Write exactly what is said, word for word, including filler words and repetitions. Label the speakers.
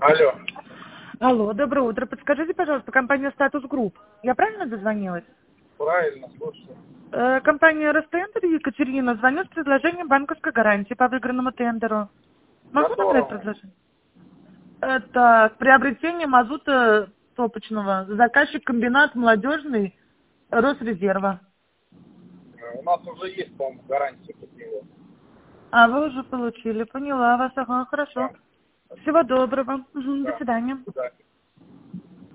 Speaker 1: Алло.
Speaker 2: Алло, доброе утро. Подскажите, пожалуйста, компания «Статус Групп». Я правильно дозвонилась?
Speaker 1: Правильно, слушаю.
Speaker 2: Э, компания «Ростендер» Екатерина звонит с предложением банковской гарантии по выигранному тендеру. Могу набрать
Speaker 1: Которому?
Speaker 2: предложение? Это приобретение мазута топочного. Заказчик комбинат молодежный Росрезерва.
Speaker 1: Э, У нас уже есть, по-моему, гарантия под него.
Speaker 2: А, вы уже получили. Поняла вас. Ага, хорошо.
Speaker 1: Да,
Speaker 2: Всего доброго. Мгм, до
Speaker 1: да.
Speaker 2: свидания.
Speaker 1: Да.